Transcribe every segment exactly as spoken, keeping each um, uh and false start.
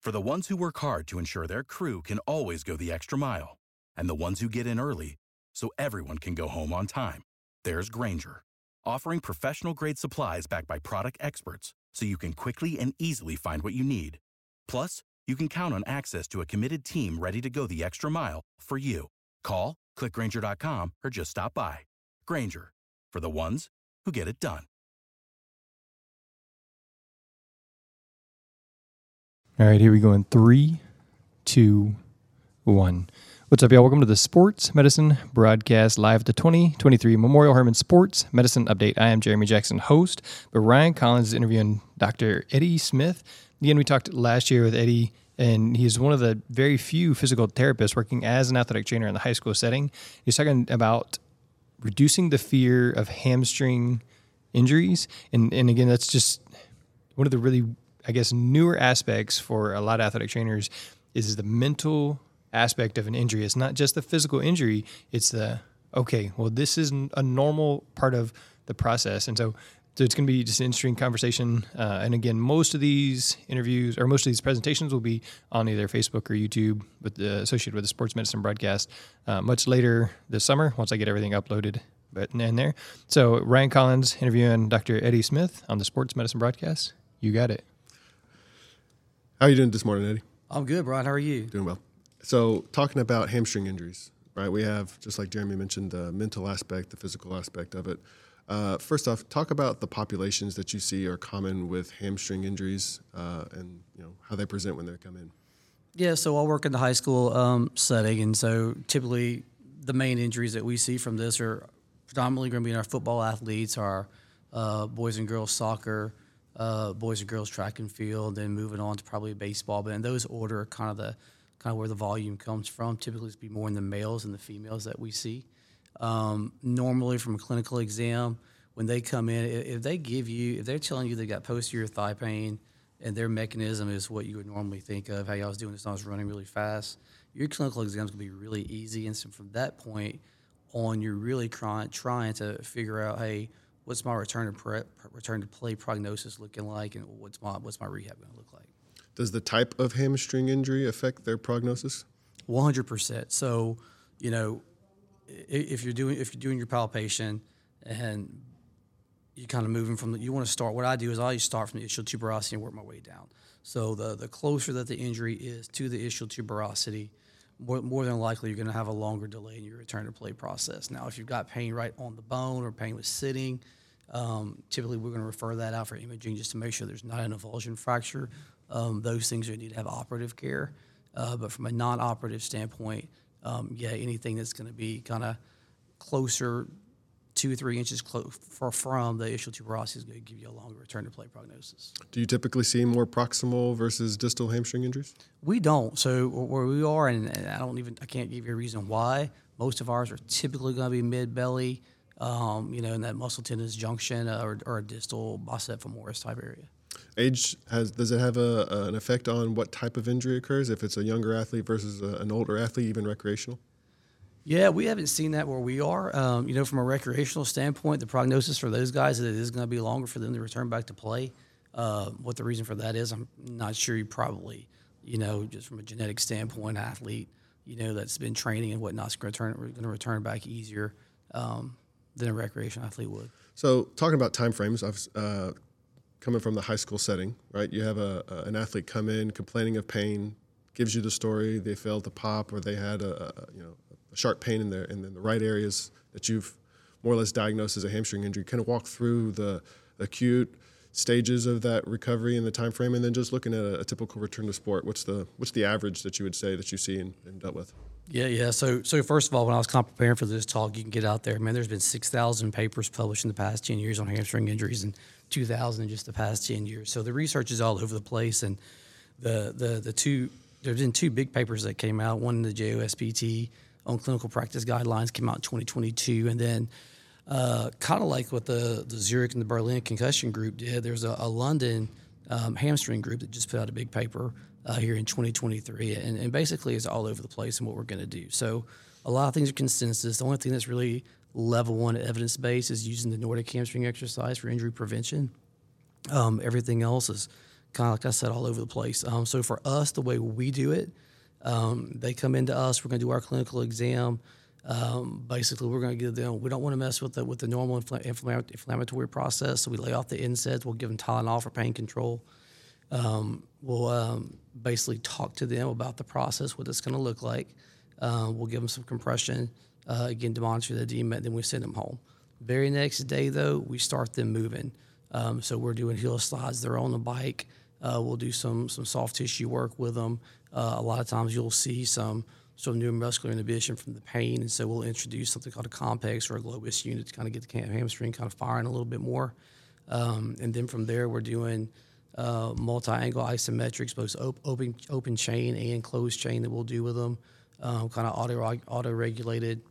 For the ones who work hard to ensure their crew can always go the extra mile, and the ones who get in early so everyone can go home on time, there's Grainger, offering professional-grade supplies backed by product experts so you can quickly and easily find what you need. Plus, you can count on access to a committed team ready to go the extra mile for you. Call, click Grainger dot com, or just stop by. Grainger, for the ones who get it done. All right, here we go in three, two, one. What's up, y'all? Welcome to the Sports Medicine Broadcast live at the twenty twenty-three Memorial Hermann Sports Medicine Update. I am Jeremy Jackson, host, but Ryan Collins is interviewing Doctor Eddie Smith. Again, we talked last year with Eddie, and he's one of the very few physical therapists working as an athletic trainer in the high school setting. He's talking about reducing the fear of hamstring injuries. And, and again, that's just one of the really, I guess, newer aspects for a lot of athletic trainers is the mental aspect of an injury. It's not just the physical injury. It's the, okay, well, this is a normal part of the process. And so, so it's going to be just an interesting conversation. Uh, and again, most of these interviews or most of these presentations will be on either Facebook or YouTube with the, associated with the Sports Medicine Broadcast uh, much later this summer once I get everything uploaded but in there. So Ryan Collins interviewing Doctor Eddie Smith on the Sports Medicine Broadcast. You got it. How are you doing this morning, Eddie? I'm good, Brian. How are you? Doing well. So talking about hamstring injuries, right? We have, just like Jeremy mentioned, the mental aspect, the physical aspect of it. Uh, first off, talk about the populations that you see are common with hamstring injuries uh, and you know how they present when they come in. Yeah, so I work in the high school um, setting, and so typically the main injuries that we see from this are predominantly going to be in our football athletes, our uh, boys and girls soccer, uh, boys and girls track and field, then moving on to probably baseball. But in those order, kind of the kind of where the volume comes from. Typically, it's be more in the males than the females that we see. Um, normally, from a clinical exam, when they come in, if they give you, if they're telling you they got posterior thigh pain and their mechanism is what you would normally think of, hey, I was doing this and I was running really fast, your clinical exam is going to be really easy. And so from that point on, you're really trying, trying to figure out, hey, what's my return to pre, return to play prognosis looking like, and what's my what's my rehab going to look like? Does the type of hamstring injury affect their prognosis? one hundred percent. So, you know, if you're doing if you're doing your palpation and you're kind of moving from the, you want to start. What I do is I always start from the ischial tuberosity and work my way down. So the the closer that the injury is to the ischial tuberosity, more, more than likely you're going to have a longer delay in your return to play process. Now, if you've got pain right on the bone or pain with sitting, um, typically we're going to refer that out for imaging just to make sure there's not an avulsion fracture. Um, those things are need to have operative care. Uh, but from a non-operative standpoint, um, yeah, anything that's going to be kind of closer, two or three inches clo- from the ischial tuberosity is going to give you a longer return to play prognosis. Do you typically see more proximal versus distal hamstring injuries? We don't. So where we are, and, and I don't even, I can't give you a reason why. Most of ours are typically going to be mid-belly, um, you know, in that muscle tendons junction uh, or, or a distal bicep femoris type area. Age has does it have a, a, an effect on what type of injury occurs? If it's a younger athlete versus a, an older athlete, even recreational? Yeah, we haven't seen that where we are. Um, you know, from a recreational standpoint, the prognosis for those guys is it is going to be longer for them to return back to play. Uh, what the reason for that is, I'm not sure. You probably, you know, just from a genetic standpoint, athlete, you know, that's been training and whatnot is going to return, going to return back easier um, than a recreational athlete would. So, talking about time frames, I've uh, coming from the high school setting, right? You have a, a an athlete come in complaining of pain, gives you the story they failed to pop or they had a, a you know a sharp pain in their in the right areas that you've more or less diagnosed as a hamstring injury. Kind of walk through the acute stages of that recovery and the time frame, and then just looking at a, a typical return to sport. What's the what's the average that you would say that you see and, and dealt with? Yeah, yeah. So, so first of all, when I was kind of preparing for this talk, you can get out there. Man, there's been six thousand papers published in the past ten years on hamstring injuries, and two thousand in just the past ten years. So the research is all over the place, and the the the two there's been two big papers that came out. One in the J O S P T on clinical practice guidelines came out in twenty twenty-two, and then uh, kind of like what the the Zurich and the Berlin concussion group did. There's a, a London um, hamstring group that just put out a big paper uh, here in twenty twenty-three, and, and basically it's all over the place in what we're going to do. So a lot of things are consensus. The only thing that's really level one evidence base is using the Nordic hamstring exercise for injury prevention. Um, everything else is kind of like I said, all over the place. Um, so for us, the way we do it, um, they come into us. We're going to do our clinical exam. Um, basically, we're going to give them. We don't want to mess with the with the normal infl- infl- inflammatory process. So we lay off the N SAIDs. We'll give them Tylenol for pain control. Um, we'll um, basically talk to them about the process, what it's going to look like. Uh, we'll give them some compression, uh, again, to monitor the edema, and then we send them home. Very next day, though, we start them moving. Um, so we're doing heel slides. They're on the bike. Uh, we'll do some some soft tissue work with them. Uh, a lot of times you'll see some some neuromuscular inhibition from the pain, and so we'll introduce something called a Compex or a Globus unit to kind of get the hamstring kind of firing a little bit more. Um, and then from there, we're doing uh, multi-angle isometrics, both op- open open chain and closed chain that we'll do with them, um, kind of auto auto regulated.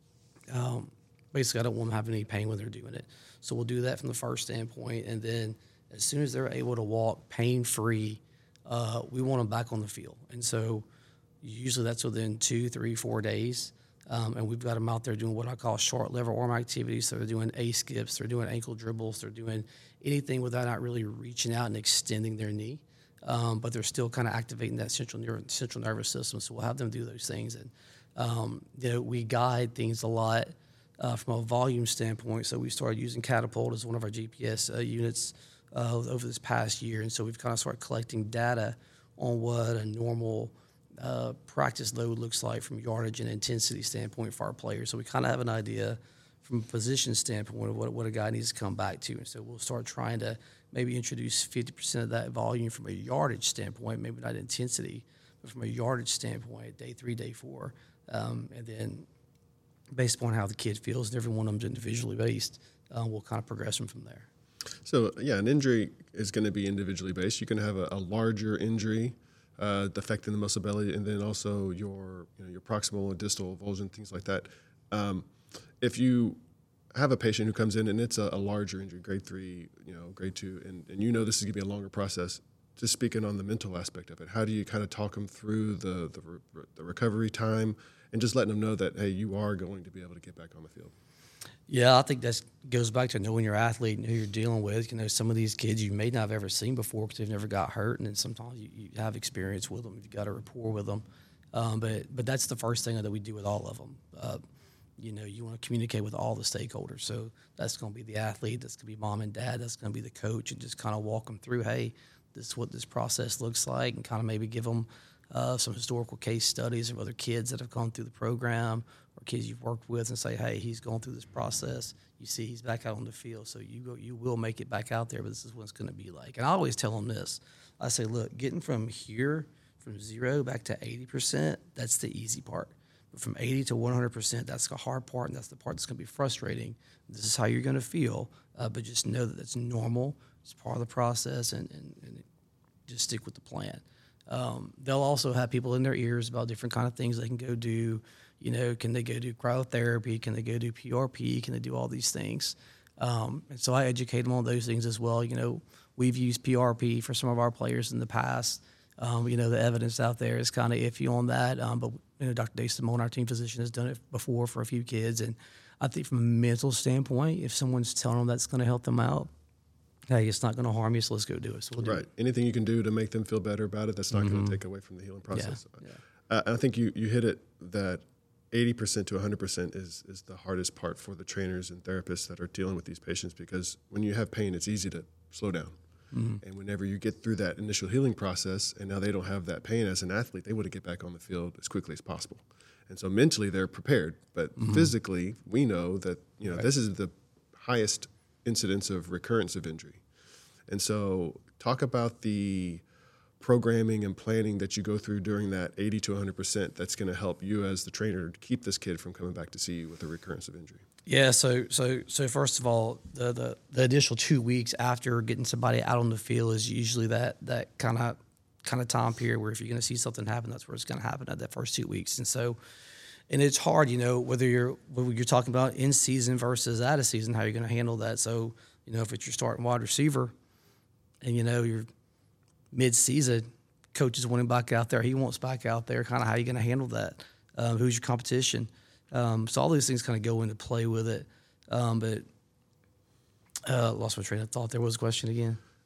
Um, basically, I don't want them having any pain when they're doing it, so we'll do that from the first standpoint, and then as soon as they're able to walk pain free, uh, we want them back on the field, and so usually that's within two, three, four days. Um, and we've got them out there doing what I call short lever arm activities. So they're doing A skips, they're doing ankle dribbles, they're doing anything without not really reaching out and extending their knee. Um, but they're still kind of activating that central nerve, central nervous system. So we'll have them do those things. And, um, you know, we guide things a lot uh, from a volume standpoint. So we started using Catapult as one of our G P S uh, units uh, over this past year. And so we've kind of started collecting data on what a normal Uh, practice load looks like from yardage and intensity standpoint for our players. So we kind of have an idea from a position standpoint of what, what a guy needs to come back to. And so we'll start trying to maybe introduce fifty percent of that volume from a yardage standpoint, maybe not intensity, but from a yardage standpoint, day three, day four. Um, and then based upon how the kid feels, and every one of them's individually based, uh, we'll kind of progress them from there. So, yeah, an injury is going to be individually based. You can have a, a larger injury Uh, affecting the muscle belly, and then also your you know, your proximal and distal avulsion, things like that. Um, if you have a patient who comes in and it's a, a larger injury, grade three, you know, grade two, and, and you know this is going to be a longer process, just speaking on the mental aspect of it, how do you kind of talk them through the, the, re- the recovery time and just letting them know that, hey, you are going to be able to get back on the field? Yeah, I think that goes back to knowing your athlete and who you're dealing with. You know, some of these kids you may not have ever seen before because they've never got hurt, and then sometimes you, you have experience with them. You've got a rapport with them. Um, but but that's the first thing that we do with all of them. Uh, you know, you want to communicate with all the stakeholders. So that's going to be the athlete, that's going to be mom and dad, that's going to be the coach, and just kind of walk them through, hey, this is what this process looks like, and kind of maybe give them uh, some historical case studies of other kids that have gone through the program or kids you've worked with, and say, hey, he's going through this process. You see he's back out on the field, so you go, you will make it back out there, but this is what it's going to be like. And I always tell them this. I say, look, getting from here, from zero back to eighty percent, that's the easy part. But from eighty to one hundred percent, that's the hard part, and that's the part that's going to be frustrating. This is how you're going to feel, uh, but just know that that's normal. It's part of the process, and, and, and just stick with the plan. Um, they'll also have people in their ears about different kind of things they can go do. You know, can they go do cryotherapy? Can they go do P R P? Can they do all these things? Um, and so I educate them on those things as well. You know, we've used P R P for some of our players in the past. Um, you know, the evidence out there is kind of iffy on that. Um, but, you know, Doctor Dave Simone, our team physician, has done it before for a few kids. And I think from a mental standpoint, if someone's telling them that's going to help them out, hey, it's not going to harm you, so let's go do it. So we'll do right. it. Anything you can do to make them feel better about it, that's not Mm-hmm. going to take away from the healing process. Yeah. Uh, I think you, you hit it that eighty percent to one hundred percent is, is the hardest part for the trainers and therapists that are dealing with these patients, because when you have pain, it's easy to slow down. Mm-hmm. And whenever you get through that initial healing process and now they don't have that pain as an athlete, they want to get back on the field as quickly as possible. And so mentally they're prepared, but mm-hmm. physically we know that, you know, right. this is the highest incidence of recurrence of injury. And so talk about the programming and planning that you go through during that eighty to one hundred percent that's going to help you as the trainer to keep this kid from coming back to see you with a recurrence of injury. Yeah, so so so first of all, the the, the initial two weeks after getting somebody out on the field is usually that that kind of kind of time period where if you're going to see something happen, that's where it's going to happen at that first two weeks. And so, and it's hard, you know, whether you're whether you're talking about in season versus out of season, how you're going to handle that. So, you know, if it's your starting wide receiver, and you know you're mid-season, coach is wanting back out there, he wants back out there, kind of how you going to handle that? Um, who's your competition? Um, so all these things kind of go into play with it. Um, but uh, lost my train of thought. There was a question again.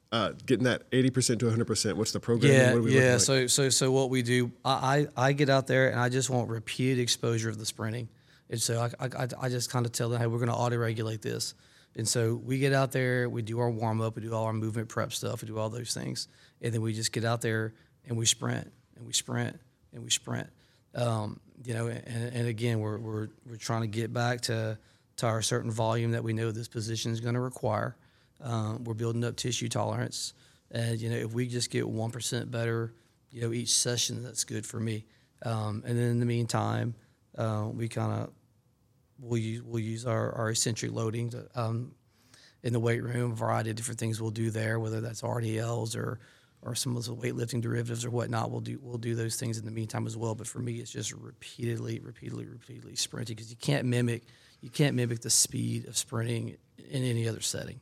uh, getting that eighty percent to one hundred percent? What's the program? Yeah, what are we yeah. like? So, so, so what we do, I, I, I get out there and I just want repeated exposure of the sprinting, and so I, I, I just kind of tell them, hey, we're going to auto regulate this, and so we get out there, we do our warm up, we do all our movement prep stuff, we do all those things, and then we just get out there and we sprint and we sprint and we sprint. Um, you know, and, and again, we're we're we're trying to get back to to our certain volume that we know this position is going to require. Um, we're building up tissue tolerance, and you know, if we just get one percent better, you know, each session, that's good for me. Um, and then in the meantime, uh, we kind of we'll use we'll use our, our eccentric loading to, um, in the weight room. A variety of different things we'll do there, whether that's R D Ls or or some of the weightlifting derivatives or whatnot. We'll do we'll do those things in the meantime as well. But for me, it's just repeatedly, repeatedly, repeatedly sprinting, because you can't mimic you can't mimic the speed of sprinting in any other setting.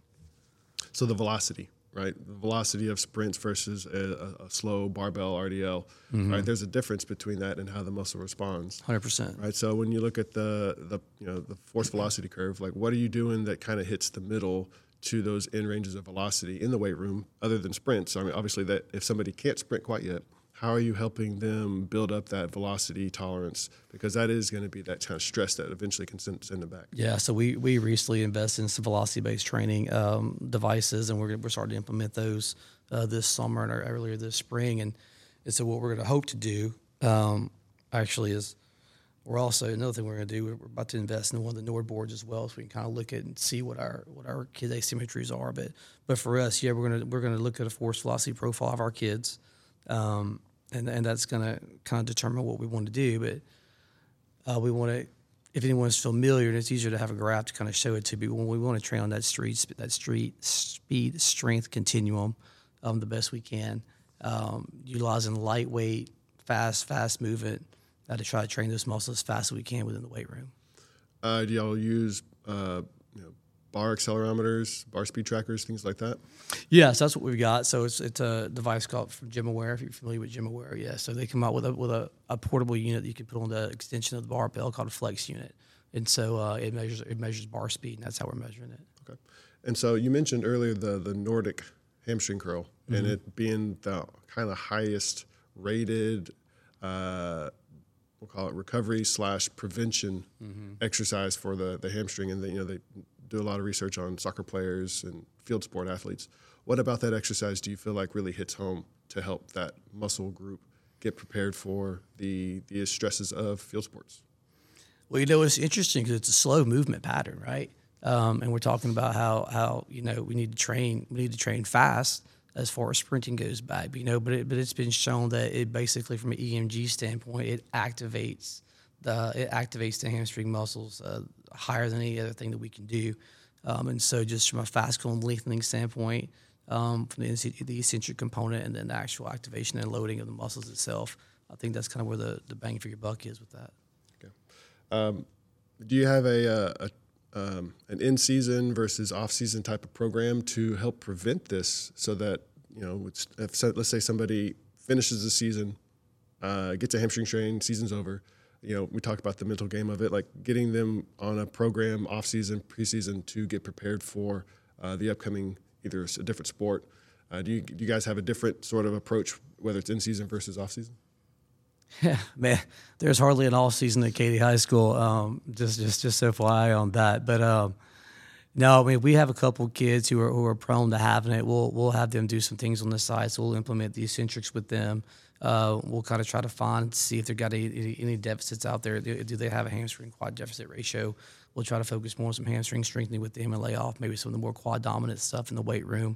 So the velocity, right? The velocity of sprints versus a, a, a slow barbell R D L, mm-hmm. right? There's a difference between that and how the muscle responds. one hundred percent. Right. So when you look at the the you know the force velocity curve, like what are you doing that kind of hits the middle to those end ranges of velocity in the weight room, other than sprints? I mean, obviously, that if somebody can't sprint quite yet, how are you helping them build up that velocity tolerance? Because that is going to be that kind of stress that eventually can send, send them back. Yeah, so we, we recently invested in some velocity-based training um, devices, and we're we're starting to implement those uh, this summer and earlier this spring. And, and so what we're going to hope to do um, actually is we're also, another thing we're going to do, we're about to invest in one of the Nord boards as well, so we can kind of look at and see what our what our kids' asymmetries are. But but for us, yeah, we're going to we're going to look at a force velocity profile of our kids. Um, and and that's going to kind of determine what we want to do. But uh, we want to, if anyone's familiar, and it's easier to have a graph to kind of show it to people, when we want to train on that street that street speed strength continuum um, the best we can, um, utilizing lightweight, fast, fast movement uh, to try to train those muscles as fast as we can within the weight room. Uh, do y'all use uh, you know, bar accelerometers, bar speed trackers, things like that? Yeah, so that's what we've got. So it's it's a device called GymAware, if you're familiar with GymAware. Yeah, so they come out with a with a, a portable unit that you can put on the extension of the barbell called a flex unit, and so uh, it measures it measures bar speed, and that's how we're measuring it. Okay, and so you mentioned earlier the the Nordic hamstring curl, mm-hmm. and it being the kind of highest rated, uh, we'll call it recovery slash prevention mm-hmm. exercise for the the hamstring, and the, you know they do a lot of research on soccer players and field sport athletes. What about that exercise do you feel like really hits home to help that muscle group get prepared for the the stresses of field sports? Well, you know, it's interesting because it's a slow movement pattern, right? Um, and we're talking about how how you know we need to train we need to train fast as far as sprinting goes back. You know, but it, but it's been shown that it basically, from an E M G standpoint, it activates the it activates the hamstring muscles uh, higher than any other thing that we can do. Um, and so, just from a fascicle and lengthening standpoint, um, from the, the eccentric component, and then the actual activation and loading of the muscles itself, I think that's kind of where the, the bang for your buck is with that. Okay. Um, do you have a, a, a um, an in-season versus off-season type of program to help prevent this, so that you know, it's, if, let's say somebody finishes the season, uh, gets a hamstring strain, season's over. You know, we talked about the mental game of it, like getting them on a program off-season, preseason to get prepared for uh, the upcoming either a different sport. Uh, do you do you guys have a different sort of approach, whether it's in-season versus off-season? Yeah, man, there's hardly an off-season at Katy High School. Um, just just just F Y I on that. But um, no, I mean, we have a couple kids who are who are prone to having it. We'll we'll have them do some things on the side, so we'll implement the eccentrics with them. Uh, we'll kind of try to find, see if they've got any, any deficits out there. Do, do they have a hamstring quad deficit ratio? We'll try to focus more on some hamstring strengthening with them and lay off maybe some of the more quad dominant stuff in the weight room.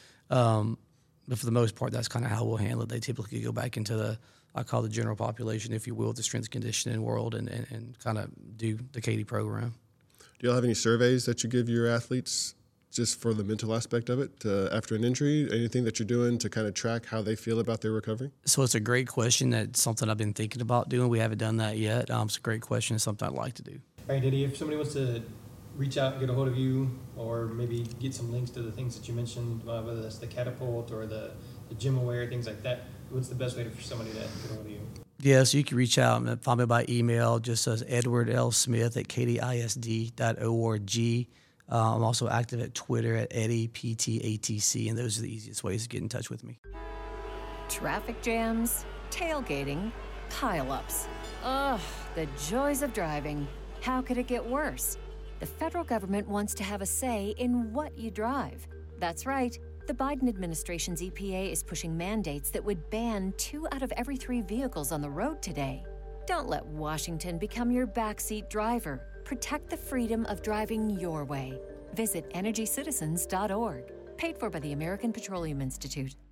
Um, but for the most part, that's kind of how we'll handle it. They typically go back into the, I call the general population, if you will, the strength conditioning world, and, and, and kind of do the Katy program. Do you all have any surveys that you give your athletes just for the mental aspect of it uh, after an injury? Anything that you're doing to kind of track how they feel about their recovery? So it's a great question. That's something I've been thinking about doing. We haven't done that yet. Um, it's a great question. It's something I'd like to do. All right, Diddy, if somebody wants to reach out and get a hold of you, or maybe get some links to the things that you mentioned, uh, whether that's the Catapult or the, the GymAware, things like that, what's the best way for somebody to get a hold of you? Yeah, so you can reach out and find me by email, just as Edward L. Smith at K D I S D dot org. Uh, I'm also active at Twitter at Eddie P T A T C, and those are the easiest ways to get in touch with me. Traffic jams, tailgating, pileups. Ugh, the joys of driving. How could it get worse? The federal government wants to have a say in what you drive. That's right. The Biden administration's E P A is pushing mandates that would ban two out of every three vehicles on the road today. Don't let Washington become your backseat driver. Protect the freedom of driving your way. Visit energy citizens dot org. Paid for by the American Petroleum Institute.